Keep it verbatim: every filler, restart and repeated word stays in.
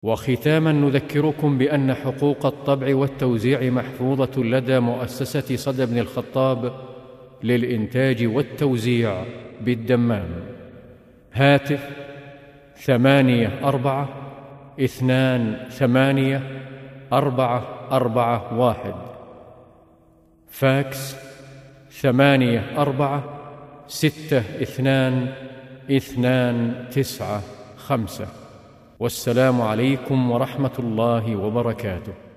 وختاما نذكركم بأن حقوق الطبع والتوزيع محفوظة لدى مؤسسة صدى بن الخطاب للإنتاج والتوزيع بالدمام. هاتف ثمانية أربعة اثنان ثمانية أربعة أربعة واحد. فاكس ثمانية أربعة ستة اثنان اثنان تسعة خمسة. والسلام عليكم ورحمة الله وبركاته.